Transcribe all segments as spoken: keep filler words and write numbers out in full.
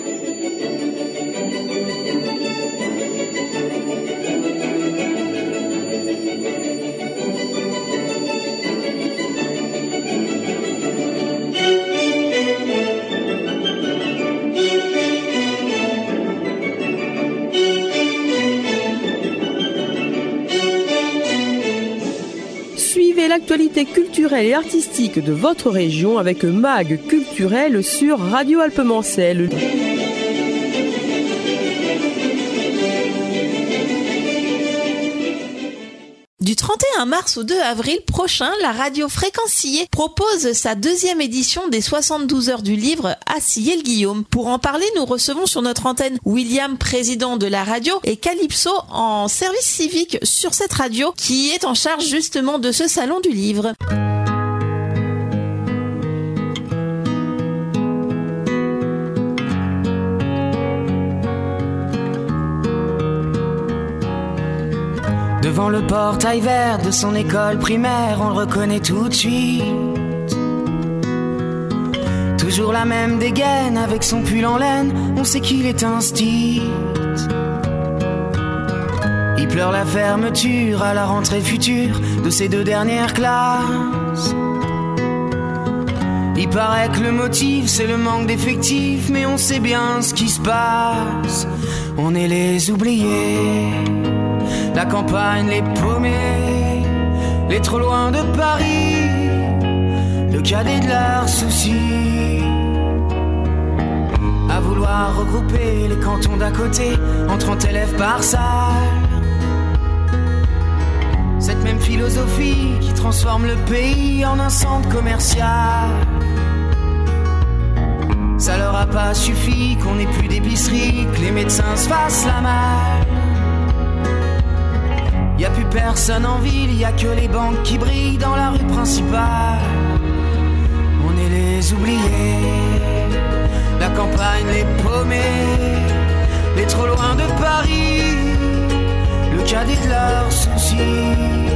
L'actualité culturelle et artistique de votre région avec Mag Culturel sur Radio Alpemancel. Du trente et un mars au deux avril prochain, la radio Fréquence Sillé propose sa deuxième édition des soixante-douze heures du livre à Sillé-le-Guillaume. Pour en parler, nous recevons sur notre antenne William, président de la radio, et Calypso en service civique sur cette radio qui est en charge justement de ce salon du livre. Devant le portail vert de son école primaire, on le reconnaît tout de suite. Toujours la même dégaine avec son pull en laine, on sait qu'il est un stit. Il pleure la fermeture à la rentrée future de ses deux dernières classes. Il paraît que le motif c'est le manque d'effectifs, mais on sait bien ce qui se passe. On est les oubliés, la campagne, les paumés, les trop loin de Paris, le cadet de leurs soucis. À vouloir regrouper les cantons d'à côté en trente élèves par salle. Cette même philosophie qui transforme le pays en un centre commercial. Ça leur a pas suffi qu'on ait plus d'épicerie, que les médecins se fassent la malle. Y a plus personne en ville, y a que les banques qui brillent dans la rue principale. On est les oubliés, la campagne, les paumés, les trop loin de Paris, le cadet de leurs soucis.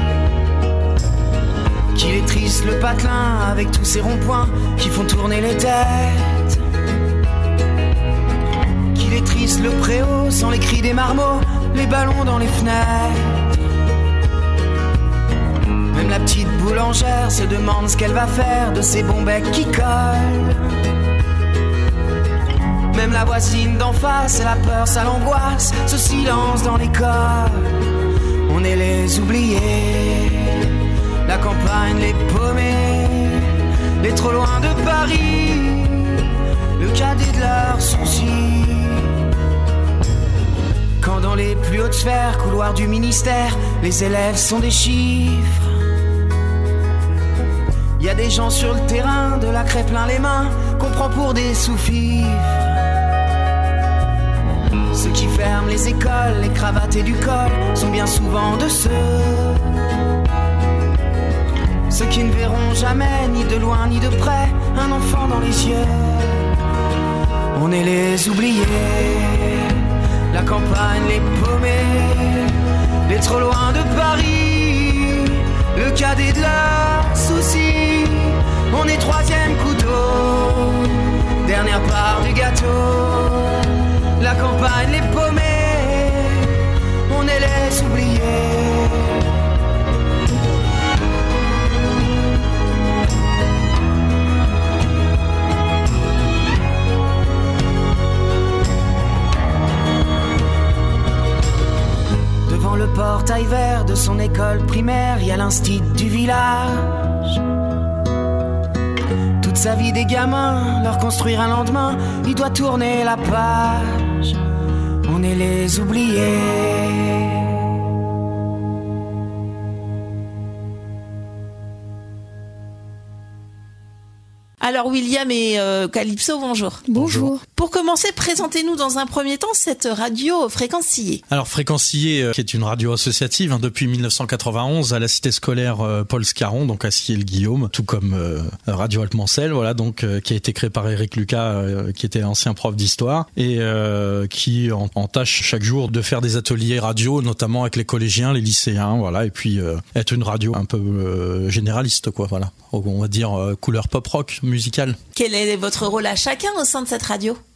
Qu'il est triste le patelin avec tous ces ronds-points qui font tourner les têtes. Qu'il est triste le préau sans les cris des marmots, les ballons dans les fenêtres. Même la petite boulangère se demande ce qu'elle va faire de ces bons becs qui collent. Même la voisine d'en face, elle a peur, ça l'angoisse, ce silence dans l'école. On est les oubliés, la campagne, les paumés, les trop loin de Paris, le cadet de leurs soucis. Quand dans les plus hautes sphères, couloirs du ministère, les élèves sont des chiffres. Y a des gens sur le terrain, de la craie plein les mains, qu'on prend pour des sous-fifres. Ceux qui ferment les écoles, les cravates et du col, sont bien souvent de ceux Ceux qui ne verront jamais, ni de loin ni de près, un enfant dans les yeux. On est les oubliés, la campagne, les paumés, les trop loin de Paris, le cadet de leurs soucis. On est troisième couteau, dernière part du gâteau. La campagne, les paumés, on est les oubliés. Devant le portail vert de son école primaire, il y a l'instit du village. Toute sa vie des gamins, leur construire un lendemain, il doit tourner la page. On est les oubliés. Alors William et euh, Calypso, bonjour. Bonjour. Pour commencer, présentez-nous dans un premier temps cette radio Fréquence Sillé. Alors Fréquence Sillé, euh, qui est une radio associative hein, depuis dix-neuf cent quatre-vingt-onze à la cité scolaire euh, Paul Scarron, donc à Sillé-le-Guillaume, tout comme euh, Radio Alpemancel, voilà, donc euh, qui a été créé par Éric Lucas, euh, qui était ancien prof d'histoire et euh, qui en, en tâche chaque jour de faire des ateliers radio, notamment avec les collégiens, les lycéens, voilà, et puis euh, être une radio un peu euh, généraliste, quoi, voilà, on va dire euh, couleur pop rock musicale. Quel est votre rôle à chacun au sein de cette radio ?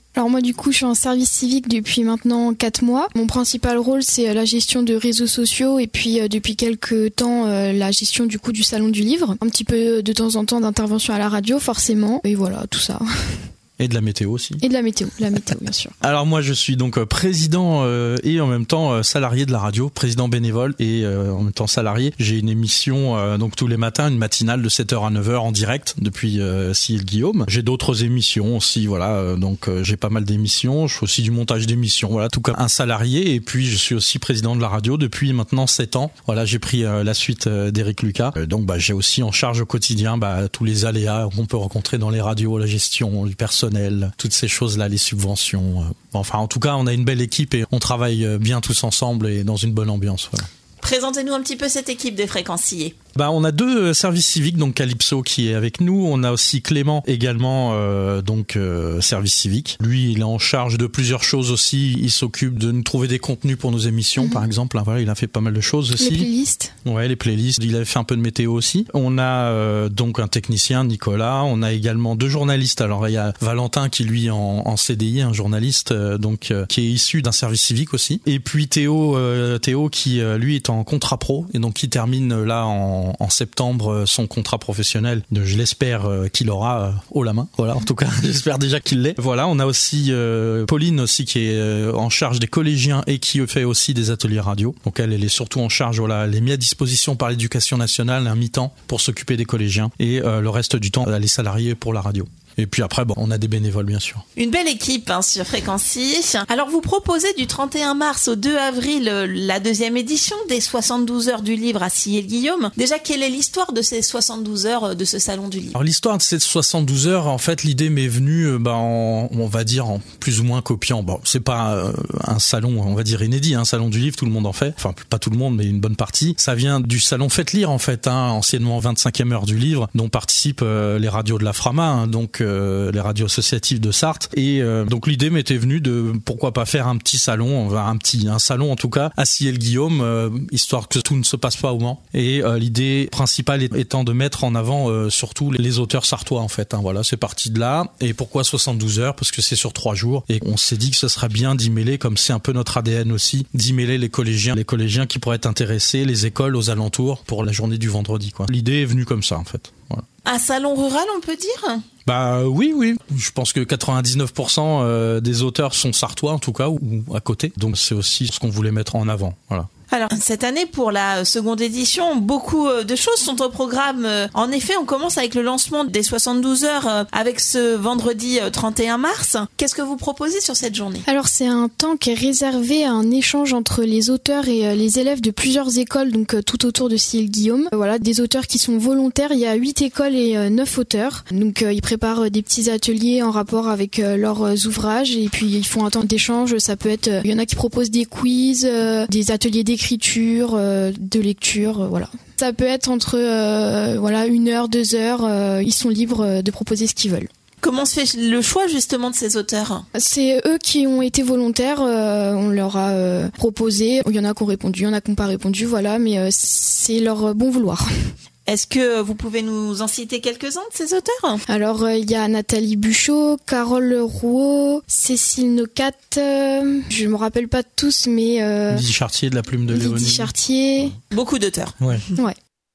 Alors moi du coup je suis en service civique depuis maintenant quatre mois. Mon principal rôle c'est la gestion de réseaux sociaux et puis euh, depuis quelques temps euh, la gestion du coup du salon du livre. Un petit peu de temps en temps d'intervention à la radio forcément et voilà tout ça. Et de la météo aussi. Et de la météo, la météo bien sûr. Alors moi je suis donc président euh, et en même temps euh, salarié de la radio, président bénévole et euh, en même temps salarié. J'ai une émission euh, donc tous les matins, une matinale de sept heures à neuf heures en direct depuis euh, Sillé-le-Guillaume. J'ai d'autres émissions aussi, voilà, euh, donc euh, j'ai pas mal d'émissions, je fais aussi du montage d'émissions, voilà, tout comme un salarié et puis je suis aussi président de la radio depuis maintenant sept ans. Voilà, j'ai pris euh, la suite euh, d'Éric Lucas. Euh, donc bah j'ai aussi en charge au quotidien bah tous les aléas qu'on peut rencontrer dans les radios, la gestion du personnel, toutes ces choses-là, les subventions. Enfin, en tout cas, on a une belle équipe et on travaille bien tous ensemble et dans une bonne ambiance. Voilà. Présentez-nous un petit peu cette équipe des Fréquenciers. Bah, on a deux services civiques, donc Calypso qui est avec nous. On a aussi Clément également, euh, donc euh, service civique. Lui, il est en charge de plusieurs choses aussi. Il s'occupe de nous trouver des contenus pour nos émissions, mmh. par exemple. Hein, voilà, il a fait pas mal de choses aussi. Les playlists. Ouais, les playlists. Il avait fait un peu de météo aussi. On a euh, donc un technicien, Nicolas. On a également deux journalistes. Alors il y a Valentin qui lui en, en C D I, un journaliste euh, donc euh, qui est issu d'un service civique aussi. Et puis Théo, euh, Théo qui euh, lui est en contrat pro et donc qui termine euh, là en en septembre son contrat professionnel. Je l'espère qu'il aura haut la main. Voilà, en tout cas, j'espère déjà qu'il l'est. Voilà, on a aussi euh, Pauline aussi qui est en charge des collégiens et qui fait aussi des ateliers radio. Donc elle, elle est surtout en charge, voilà, elle est mise à disposition par l'éducation nationale un mi-temps pour s'occuper des collégiens et euh, le reste du temps, elle est salariée pour la radio. Et puis après, bon, on a des bénévoles, bien sûr. Une belle équipe hein, sur Fréquencier. Alors, vous proposez du trente et un mars au deux avril la deuxième édition des soixante-douze heures du livre à Sillé-le-Guillaume. Déjà, quelle est l'histoire de ces soixante-douze heures de ce salon du livre? Alors, l'histoire de ces soixante-douze heures, en fait, l'idée m'est venue, bah, en, on va dire, en plus ou moins copiant. Bon, c'est pas euh, un salon, on va dire, inédit, un salon du livre, tout le monde en fait. Enfin, pas tout le monde, mais une bonne partie. Ça vient du salon Faites Lire, en fait, hein, anciennement vingt-cinquième heure du livre, dont participent euh, les radios de la Frama, hein, donc euh, les radios associatives de Sarthe. Et euh, donc l'idée m'était venue de pourquoi pas faire un petit salon, un petit un salon en tout cas à Sillé-le-Guillaume, euh, histoire que tout ne se passe pas au Mans. Et euh, l'idée principale étant de mettre en avant euh, surtout les auteurs sartois en fait. Hein, voilà, c'est parti de là. Et pourquoi soixante-douze heures? Parce que c'est sur trois jours. Et on s'est dit que ce serait bien d'y mêler, comme c'est un peu notre A D N aussi, d'y mêler les collégiens, les collégiens qui pourraient être intéressés, les écoles aux alentours pour la journée du vendredi, quoi. L'idée est venue comme ça en fait. Voilà. Un salon rural, on peut dire? Bah oui, oui. Je pense que quatre-vingt-dix-neuf pour cent des auteurs sont sartois en tout cas, ou à côté. Donc c'est aussi ce qu'on voulait mettre en avant. Voilà. Alors, cette année, pour la seconde édition, beaucoup de choses sont au programme. En effet, on commence avec le lancement des soixante-douze heures avec ce vendredi trente et un mars. Qu'est-ce que vous proposez sur cette journée? Alors, c'est un temps qui est réservé à un échange entre les auteurs et les élèves de plusieurs écoles, donc tout autour de Sillé-le-Guillaume. Voilà, des auteurs qui sont volontaires. Il y a huit écoles et neuf auteurs. Donc, ils préparent des petits ateliers en rapport avec leurs ouvrages et puis ils font un temps d'échange. Ça peut être, il y en a qui proposent des quiz, des ateliers d'écriture, d'écriture, euh, de lecture, euh, voilà. Ça peut être entre euh, voilà une heure, deux heures. Euh, ils sont libres de proposer ce qu'ils veulent. Comment se fait le choix justement de ces auteurs? C'est eux qui ont été volontaires. Euh, on leur a euh, proposé. Il y en a qui ont répondu, il y en a qui n'ont pas répondu, voilà. Mais euh, c'est leur bon vouloir. Est-ce que vous pouvez nous en citer quelques-uns de ces auteurs? Alors, il euh, y a Nathalie Buchot, Carole Rouault, Cécile Nocat, euh, je me rappelle pas de tous, mais... Euh, Lydie Chartier de la Plume de Léonie. Lydie Chartier. Beaucoup d'auteurs. Ouais. Ouais.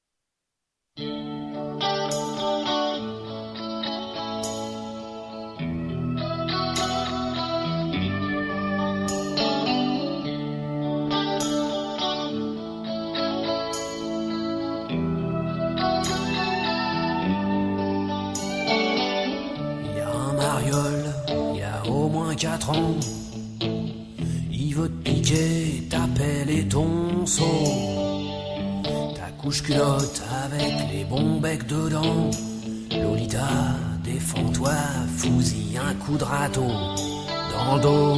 Quatre ans, il veut te piquer ta pelle et ton seau, ta couche culotte avec les bons becs dedans. Lolita, défends-toi, fous-y un coup de râteau dans le dos.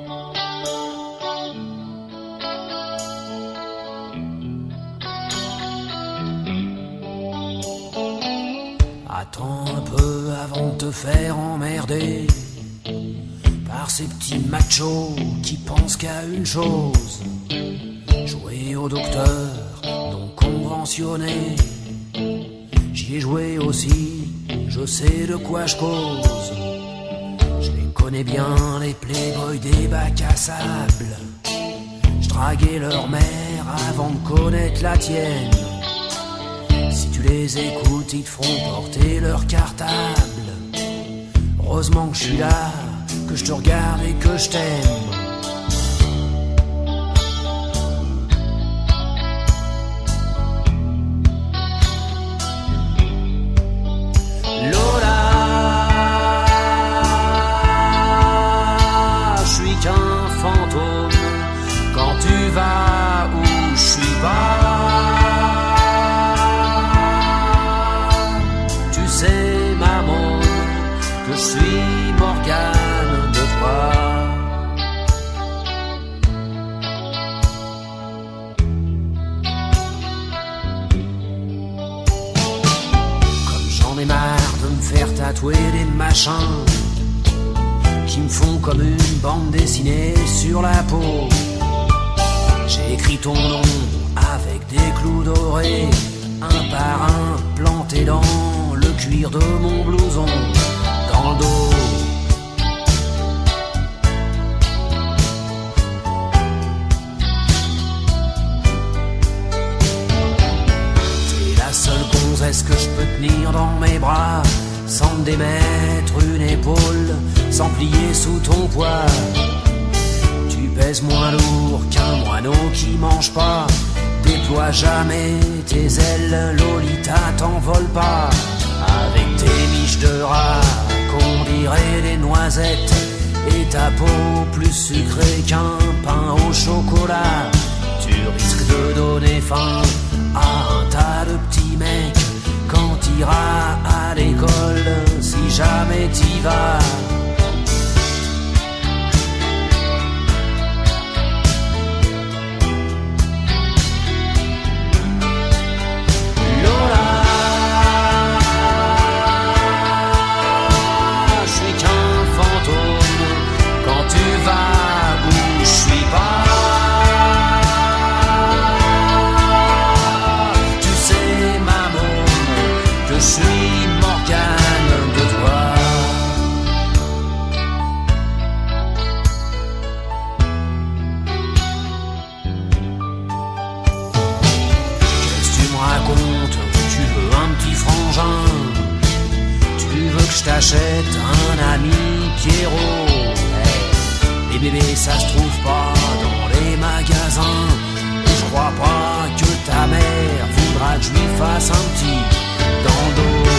Attends un peu avant de te faire emmerder par ces petits machos qui pensent qu'à une chose, jouer au docteur non conventionné. J'y ai joué aussi, je sais de quoi je cause. Je les connais connais bien les playboys des bacs à sable. Je draguais leur mère avant de connaître la tienne. Si tu les écoutes, ils te feront porter leur cartable. Heureusement que je suis là, que je te regarde et que je t'aime. Lola, je suis qu'un fantôme quand tu vas où je suis pas. Tu sais, maman, que je suis Morgane de toi. Comme j'en ai marre de me faire tatouer des machins qui me font comme une bande dessinée sur la peau. J'ai écrit ton nom avec des clous dorés, un par un planté dans le cuir de mon blouson, dans le dos. T'es la seule gonzesse que je peux tenir dans mes bras, sans me démettre une épaule, sans plier sous ton poids. Tu pèses moins lourd qu'un moineau qui mange pas. Déploie jamais tes ailes, Lolita, t'envole pas. Avec tes miches de rat qu'on dirait des noisettes, et ta peau plus sucrée qu'un pain au chocolat. Tu risques de donner faim à un tas de petits mecs quand t'iras à l'école, si jamais t'y vas. Je t'achète un ami Pierrot. Hey, les bébés ça se trouve pas dans les magasins, et je crois pas que ta mère voudra que je lui fasse un petit dans le dos.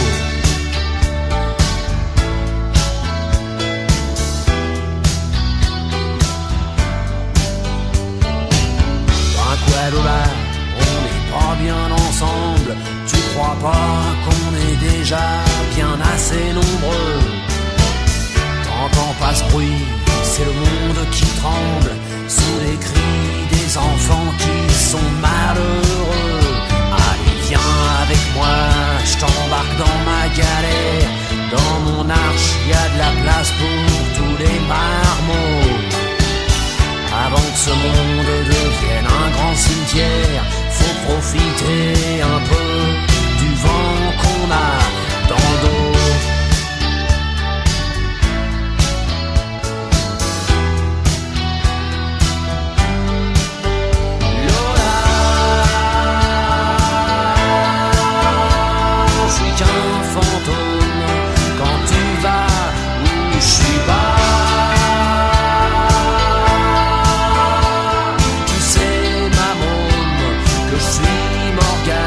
Ben quoi Lola, on n'est pas bien ensemble. Tu crois pas qu'on est déjà bien assez nombreux? T'entends pas ce bruit, c'est le monde qui tremble sous les cris des enfants qui sont malheureux. Allez viens avec moi, je t'embarque dans ma galère. Dans mon arche y a de la place pour tous les marmots. Avant que ce monde devienne un grand cimetière, faut profiter un peu du vent qu'on a dans le dos. Lola, je suis qu'un fantôme quand tu vas où je suis pas. Tu sais ma môme que je suis Morgane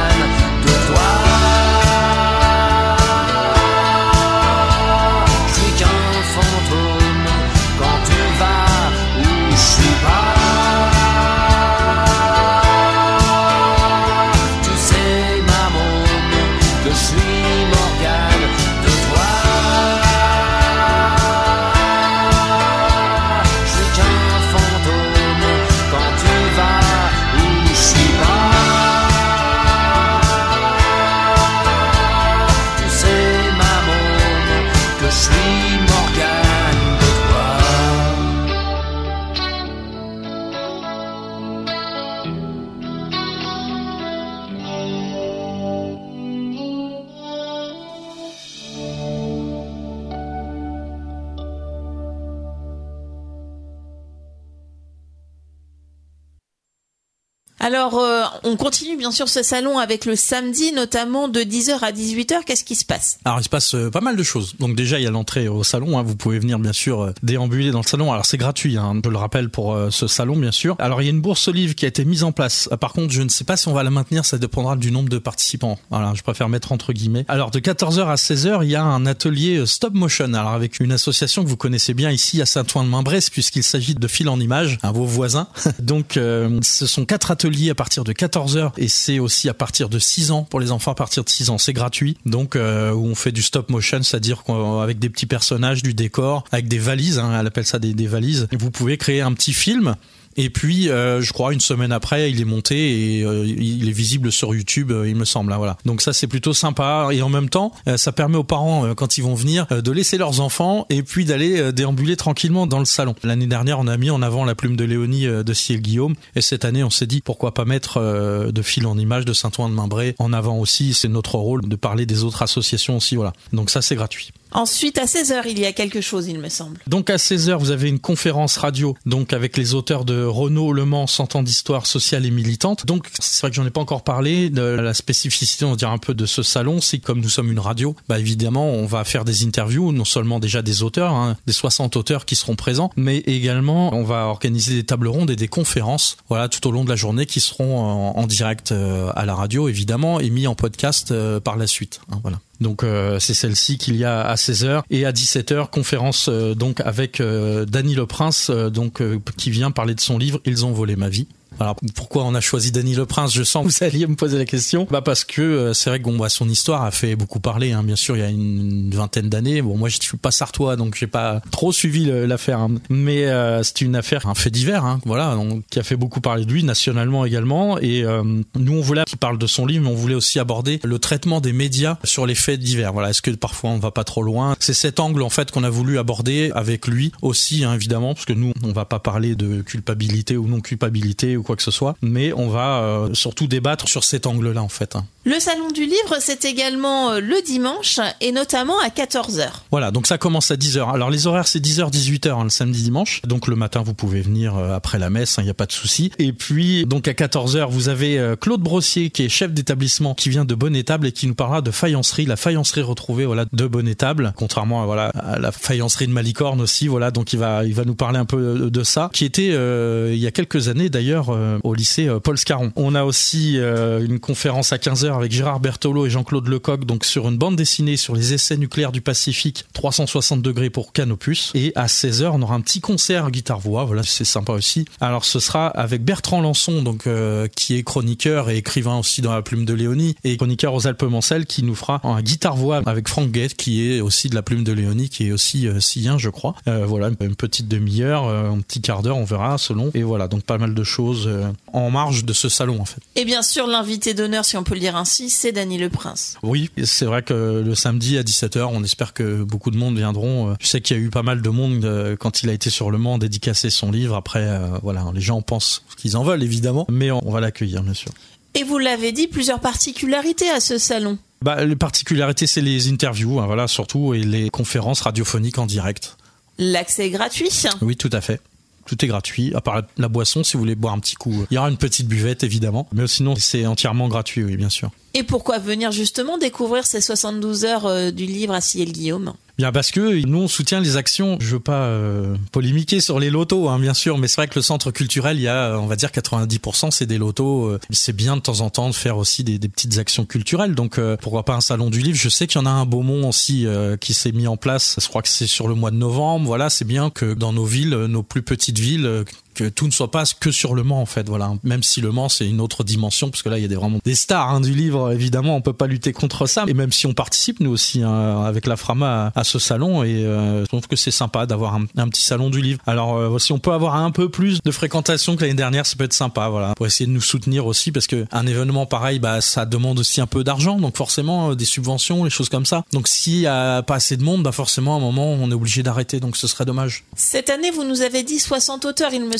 Alors, euh, on continue bien sûr ce salon avec le samedi, notamment de dix heures à dix-huit heures. Qu'est-ce qui se passe? Alors, il se passe euh, pas mal de choses. Donc déjà, il y a l'entrée au salon. Hein. Vous pouvez venir bien sûr euh, déambuler dans le salon. Alors c'est gratuit, hein, je le rappelle pour euh, ce salon bien sûr. Alors il y a une bourse Olive qui a été mise en place. Euh, par contre, je ne sais pas si on va la maintenir. Ça dépendra du nombre de participants. Voilà, je préfère mettre entre guillemets. Alors de quatorze heures à seize heures, il y a un atelier euh, stop motion. Alors avec une association que vous connaissez bien ici à Saint-Ouen-de-Main-Bresse, puisqu'il s'agit de Fil en Images, hein, vos voisins. Donc euh, ce sont quatre ateliers à partir de quatorze heures et c'est aussi à partir de six ans pour les enfants. À partir de six ans, c'est gratuit. Donc euh, où on fait du stop motion, c'est-à-dire avec des petits personnages, du décor, avec des valises, hein, elle appelle ça des, des valises. Vous pouvez créer un petit film. Et puis, euh, je crois une semaine après, il est monté et euh, il est visible sur YouTube, euh, il me semble. Hein, voilà. Donc ça, c'est plutôt sympa. Et en même temps, euh, ça permet aux parents, euh, quand ils vont venir, euh, de laisser leurs enfants et puis d'aller euh, déambuler tranquillement dans le salon. L'année dernière, on a mis en avant la plume de Léonie euh, de Ciel Guillaume. Et cette année, on s'est dit pourquoi pas mettre euh, de Fil en Images de Saint-Ouen-de-Main-Bresse en avant aussi. C'est notre rôle de parler des autres associations aussi. Voilà. Donc ça, c'est gratuit. Ensuite, à seize heures, il y a quelque chose, il me semble. Donc à seize heures, vous avez une conférence radio, donc avec les auteurs de Renaud Le Mans, cent ans d'histoire sociale et militante. Donc c'est vrai que j'en ai pas encore parlé, de la spécificité, on va dire un peu de ce salon, c'est que comme nous sommes une radio, bah évidemment, on va faire des interviews, non seulement déjà des auteurs, hein, des soixante auteurs qui seront présents, mais également on va organiser des tables rondes et des conférences, voilà, tout au long de la journée qui seront en, en direct euh, à la radio, évidemment, et mis en podcast euh, par la suite. Hein, voilà. Donc euh, c'est celle-ci qu'il y a à seize heures et à dix-sept heures conférence euh, donc avec euh, Dany Le Prince euh, donc euh, qui vient parler de son livre Ils ont volé ma vie. Alors pourquoi on a choisi Dany Le Prince? Je sens que vous alliez me poser la question. Bah parce que euh, c'est vrai que bon, bah, son histoire a fait beaucoup parler. Hein. Bien sûr, il y a une, une vingtaine d'années. Bon, moi je suis pas sartois, donc j'ai pas trop suivi le, l'affaire. Hein. Mais euh, c'est une affaire, un fait divers, hein, voilà, donc, qui a fait beaucoup parler de lui nationalement également. Et euh, nous on voulait qu'il parle de son livre, mais on voulait aussi aborder le traitement des médias sur les faits divers. Voilà, est-ce que parfois on va pas trop loin? C'est cet angle en fait qu'on a voulu aborder avec lui aussi, hein, évidemment, parce que nous on va pas parler de culpabilité ou non culpabilité ou quoi que ce soit, mais on va euh, surtout débattre sur cet angle-là en fait. Hein. Le salon du livre, c'est également le dimanche et notamment à quatorze heures. Voilà, donc ça commence à dix heures. Alors les horaires, c'est dix heures dix-huit heures hein, le samedi dimanche. Donc le matin, vous pouvez venir euh, après la messe, il hein, n'y a pas de souci. Et puis donc à quatorze heures, vous avez euh, Claude Brossier qui est chef d'établissement qui vient de Bonne-Étable et qui nous parlera de faïencerie, la faïencerie retrouvée voilà de Bonne-Étable, contrairement à voilà à la faïencerie de Malicorne aussi. Voilà, donc il va il va nous parler un peu de ça, qui était euh, il y a quelques années d'ailleurs euh, au lycée euh, Paul Scarron. On a aussi euh, une conférence à quinze heures avec Gérard Berthelot et Jean-Claude Lecoq, donc sur une bande dessinée sur les essais nucléaires du Pacifique, trois cent soixante degrés pour Canopus. Et à seize heures, on aura un petit concert guitare-voix, voilà, c'est sympa aussi. Alors ce sera avec Bertrand Lançon, donc euh, qui est chroniqueur et écrivain aussi dans la plume de Léonie, et chroniqueur aux Alpes-Mancelles, qui nous fera un guitare-voix avec Franck Guette, qui est aussi de la plume de Léonie, qui est aussi euh, sillien, je crois. Euh, voilà, une petite demi-heure, euh, un petit quart d'heure, on verra, selon. Et voilà, donc pas mal de choses euh, en marge de ce salon, en fait. Et bien sûr, l'invité d'honneur, si on peut le dire ainsi, c'est Dany Le Prince. Oui, c'est vrai que le samedi à dix-sept heures, on espère que beaucoup de monde viendront. Je sais qu'il y a eu pas mal de monde quand il a été sur Le Mans dédicacer son livre. Après, euh, voilà, les gens pensent qu'ils en veulent, évidemment, mais on va l'accueillir, bien sûr. Et vous l'avez dit, plusieurs particularités à ce salon. Bah, les particularités, c'est les interviews, hein, voilà, surtout, et les conférences radiophoniques en direct. L'accès est gratuit? Oui, tout à fait. Tout est gratuit, à part la boisson, si vous voulez boire un petit coup. Il y aura une petite buvette, évidemment. Mais sinon, c'est entièrement gratuit, oui, bien sûr. Et pourquoi venir justement découvrir ces soixante-douze heures euh, du livre à Ciel Guillaume? Bien parce que nous on soutient les actions. Je veux pas euh, polémiquer sur les lotos, hein, bien sûr, mais c'est vrai que le centre culturel, il y a, on va dire quatre-vingt-dix pour cent c'est des lotos. Euh, c'est bien de temps en temps de faire aussi des, des petites actions culturelles. Donc euh, pourquoi pas un salon du livre? Je sais qu'il y en a un à Beaumont aussi euh, qui s'est mis en place. Je crois que c'est sur le mois de novembre. Voilà, c'est bien que dans nos villes, nos plus petites villes, euh, que tout ne soit pas que sur Le Mans en fait. Voilà, même si Le Mans c'est une autre dimension parce que là il y a des, vraiment des stars hein, du livre. Évidemment, on peut pas lutter contre ça. Et même si on participe nous aussi hein, avec la Frama à, à ce salon, et euh, je trouve que c'est sympa d'avoir un, un petit salon du livre. Alors euh, si on peut avoir un peu plus de fréquentation que l'année dernière, ça peut être sympa. Voilà, pour essayer de nous soutenir aussi parce que un événement pareil, bah ça demande aussi un peu d'argent, donc forcément euh, des subventions, les choses comme ça. Donc s'il y a pas assez de monde, bah forcément à un moment on est obligé d'arrêter. Donc ce serait dommage. Cette année, vous nous avez dit soixante auteurs, il me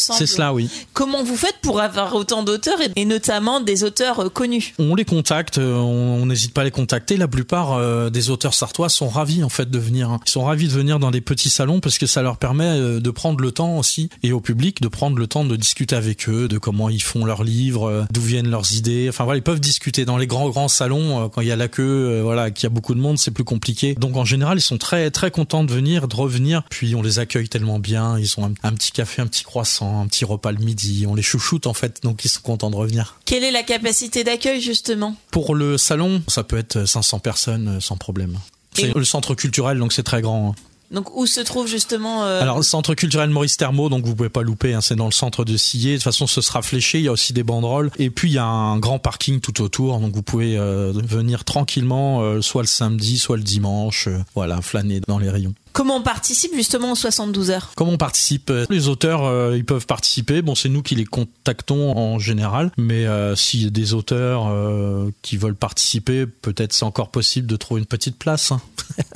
semble. C'est cela, oui. Comment vous faites pour avoir autant d'auteurs et, et notamment des auteurs euh, connus? On les contacte, on n'hésite pas à les contacter. La plupart euh, des auteurs sartois sont ravis en fait de venir. Hein. Ils sont ravis de venir dans des petits salons parce que ça leur permet euh, de prendre le temps aussi, et au public de prendre le temps de discuter avec eux, de comment ils font leurs livres, euh, d'où viennent leurs idées. Enfin voilà, ils peuvent discuter dans les grands grands salons euh, quand il y a la queue, euh, voilà, qu'il y a beaucoup de monde, c'est plus compliqué. Donc en général, ils sont très très contents de venir, de revenir. Puis on les accueille tellement bien. Ils ont un, un petit café, un petit croissant, un petit repas le midi. On les chouchoute en fait, donc ils sont contents de revenir. Quelle est la capacité d'accueil justement? Pour le salon, ça peut être cinq cents personnes sans problème. C'est et le centre culturel, donc c'est très grand. Hein. Donc où se trouve justement euh... Alors centre culturel Maurice Thermo, donc vous pouvez pas louper, hein, c'est dans le centre de Sillé. De toute façon, ce sera fléché. Il y a aussi des banderoles, et puis il y a un grand parking tout autour, donc vous pouvez euh, venir tranquillement, euh, soit le samedi, soit le dimanche, euh, voilà, flâner dans les rayons. Comment on participe justement aux soixante-douze heures? Comment on participe? Les auteurs, euh, ils peuvent participer. Bon, c'est nous qui les contactons en général, mais euh, s'il y a des auteurs euh, qui veulent participer, peut-être c'est encore possible de trouver une petite place. Hein.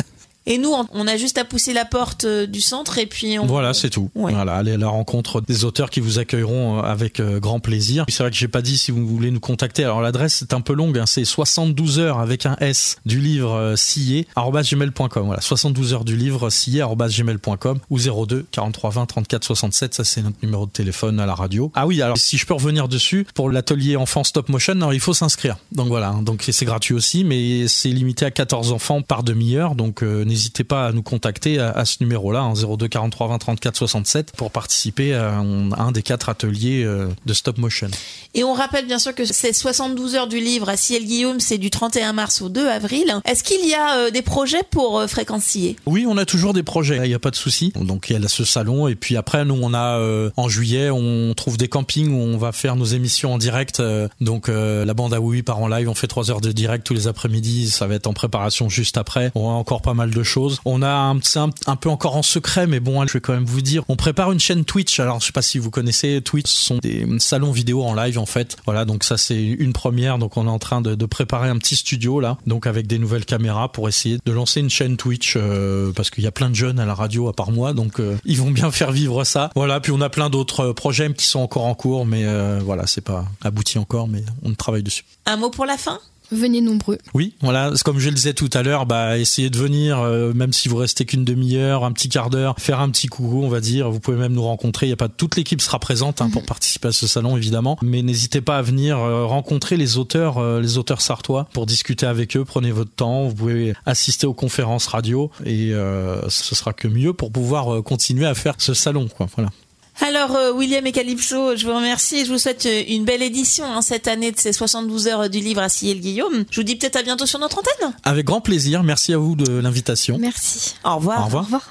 Et nous, on a juste à pousser la porte du centre et puis on... Voilà, c'est tout. Ouais. Voilà, aller à la rencontre des auteurs qui vous accueilleront avec grand plaisir. C'est vrai que j'ai pas dit si vous voulez nous contacter. Alors l'adresse est un peu longue, hein, c'est soixante-douze heures avec un S du livre sillé arobase gmail point com. Voilà, soixante-douze heures du livre sillé arobase gmail point com ou zéro deux quarante-trois vingt trente-quatre soixante-sept. Ça c'est notre numéro de téléphone à la radio. Ah oui, alors si je peux revenir dessus, pour l'atelier enfant stop motion, alors, il faut s'inscrire. Donc voilà, donc c'est gratuit aussi, mais c'est limité à quatorze enfants par demi-heure. Donc euh, n'hésitez pas à nous contacter à, à ce numéro-là, hein, zéro deux quarante-trois vingt trente-quatre soixante-sept, pour participer à un, à un des quatre ateliers euh, de stop motion. Et on rappelle bien sûr que ces soixante-douze heures du livre à Sillé-le-Guillaume, c'est du trente et un mars au deux avril. Est-ce qu'il y a euh, des projets pour euh, Fréquence Sillé? Oui, on a toujours des projets, il n'y a pas de souci. Donc il y a ce salon, et puis après nous on a euh, en juillet, on trouve des campings où on va faire nos émissions en direct. Euh, donc euh, la bande à Oui Oui part en live, on fait trois heures de direct tous les après-midi, ça va être en préparation juste après. On a encore pas mal de choses. On a un, c'est un, un peu encore en secret, mais bon, je vais quand même vous dire, on prépare une chaîne Twitch. Alors, je sais pas si vous connaissez, Twitch, ce sont des salons vidéo en live, en fait. Voilà, donc ça, c'est une première. Donc, on est en train de, de préparer un petit studio, là, donc avec des nouvelles caméras pour essayer de lancer une chaîne Twitch, euh, parce qu'il y a plein de jeunes à la radio, à part moi, donc euh, ils vont bien faire vivre ça. Voilà, puis on a plein d'autres projets qui sont encore en cours, mais euh, voilà, c'est pas abouti encore, mais on travaille dessus. Un mot pour la fin ? Venez nombreux. Oui, voilà, comme je le disais tout à l'heure, bah essayez de venir, euh, même si vous restez qu'une demi-heure, un petit quart d'heure, faire un petit coucou, on va dire. Vous pouvez même nous rencontrer. Il y a pas toute l'équipe sera présente hein, pour participer à ce salon évidemment, mais n'hésitez pas à venir euh, rencontrer les auteurs, euh, les auteurs sartois, pour discuter avec eux. Prenez votre temps. Vous pouvez assister aux conférences radio et euh, ce sera que mieux pour pouvoir euh, continuer à faire ce salon, quoi. Voilà. Alors euh, William et Calypso, je vous remercie et je vous souhaite une belle édition hein, cette année de ces soixante-douze heures du livre à Sillé-le-Guillaume. Je vous dis peut-être à bientôt sur notre antenne. Avec grand plaisir, merci à vous de l'invitation. Merci. Au revoir. Au revoir. Au revoir.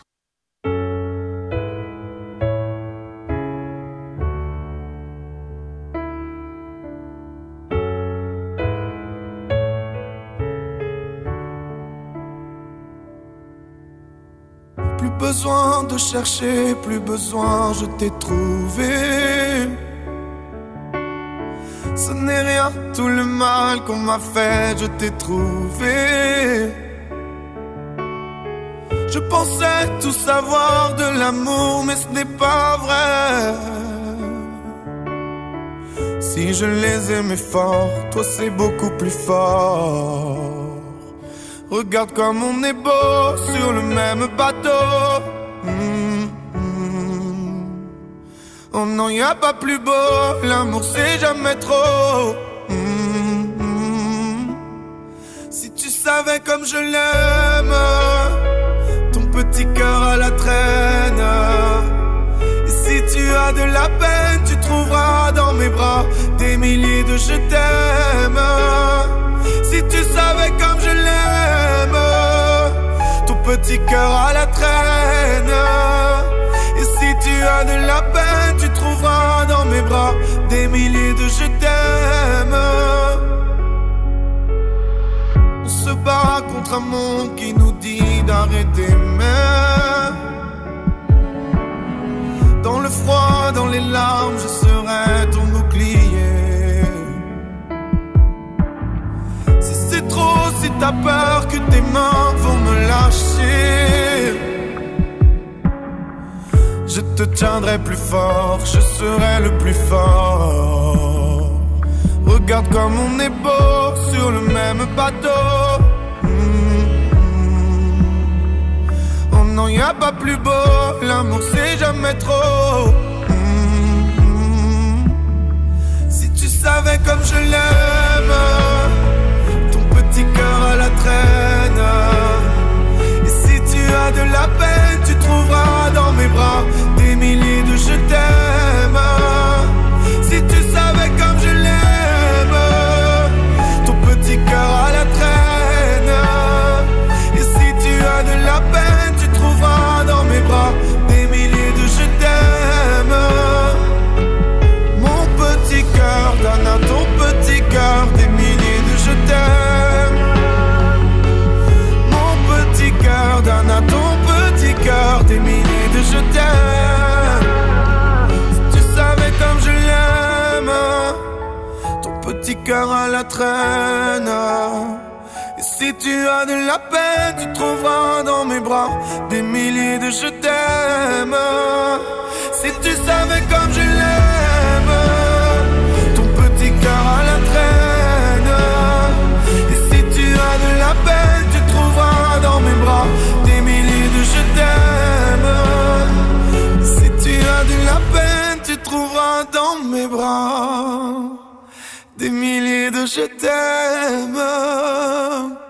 Plus besoin de chercher, plus besoin, je t'ai trouvé. Ce n'est rien, tout le mal qu'on m'a fait, je t'ai trouvé. Je pensais tout savoir de l'amour, mais ce n'est pas vrai. Si je les aimais fort, toi c'est beaucoup plus fort. Regarde comme on est beau sur le même bateau. Mmh, mmh. Oh non, y a pas plus beau, l'amour c'est jamais trop. Mmh, mmh. Si tu savais comme je l'aime, ton petit cœur à la traîne. Et si tu as de la peine, tu trouveras dans mes bras des milliers de je t'aime. Si tu savais comme je l'aime, ton petit cœur à la traîne. Et si tu as de la peine, tu trouveras dans mes bras des milliers de je t'aime. On se bat contre un monde qui nous dit d'arrêter, mais dans le froid, dans les larmes, je serai ton bouclier. C'est trop si t'as peur que tes mains vont me lâcher. je te tiendrai plus fort, je serai le plus fort. Regarde comme on est beau sur le même bateau. Mmh. Oh non, y a pas plus beau, l'amour c'est jamais trop. Mmh. Si tu savais comme je l'aime, ton petit cœur à la traîne. Et si tu as de la peine, tu trouveras dans mes bras des milliers de je t'aime. Si tu savais comme je l'aime, ton petit cœur à la traîne. Et si tu as de la peine, tu trouveras dans mes bras des milliers de je t'aime. Mon petit cœur donne à ton petit cœur des milliers de je t'aime. Mon petit cœur donne à ton petit cœur des milliers de je t'aime. Si tu savais comme je l'aime, ton petit cœur à la traîne. Et si tu as de la peine, tu trouveras dans mes bras des milliers de je t'aime. Si tu savais comme je l'aime, ton petit cœur à la traîne. Et si tu as de la peine, tu trouveras dans mes bras des milliers de je t'aime. Si tu as de la peine, tu trouveras dans mes bras des milliers de je t'aime.